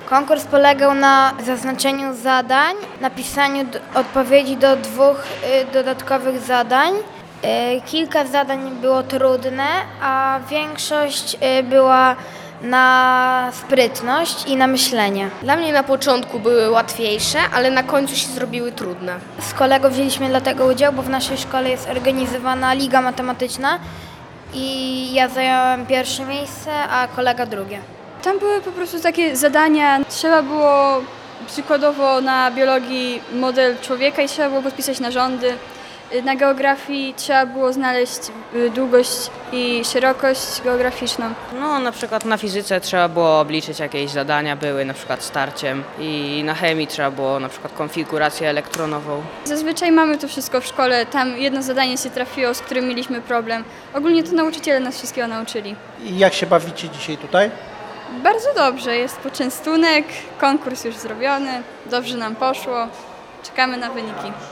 Konkurs polegał na zaznaczeniu zadań, napisaniu odpowiedzi do 2 dodatkowych zadań. Kilka zadań było trudne, a większość była na sprytność i na myślenie. Dla mnie na początku były łatwiejsze, ale na końcu się zrobiły trudne. Z kolegą wzięliśmy dlatego udział, bo w naszej szkole jest organizowana liga matematyczna i ja zająłem pierwsze miejsce, a kolega drugie. Tam były po prostu takie zadania, trzeba było przykładowo na biologii model człowieka i trzeba było podpisać narządy. Na geografii trzeba było znaleźć długość i szerokość geograficzną. No, na przykład na fizyce trzeba było obliczyć jakieś zadania, były na przykład starciem i na chemii trzeba było na przykład konfigurację elektronową. Zazwyczaj mamy to wszystko w szkole, tam jedno zadanie się trafiło, z którym mieliśmy problem. Ogólnie to nauczyciele nas wszystkiego nauczyli. I jak się bawicie dzisiaj tutaj? Bardzo dobrze, jest poczęstunek, konkurs już zrobiony, dobrze nam poszło, czekamy na wyniki.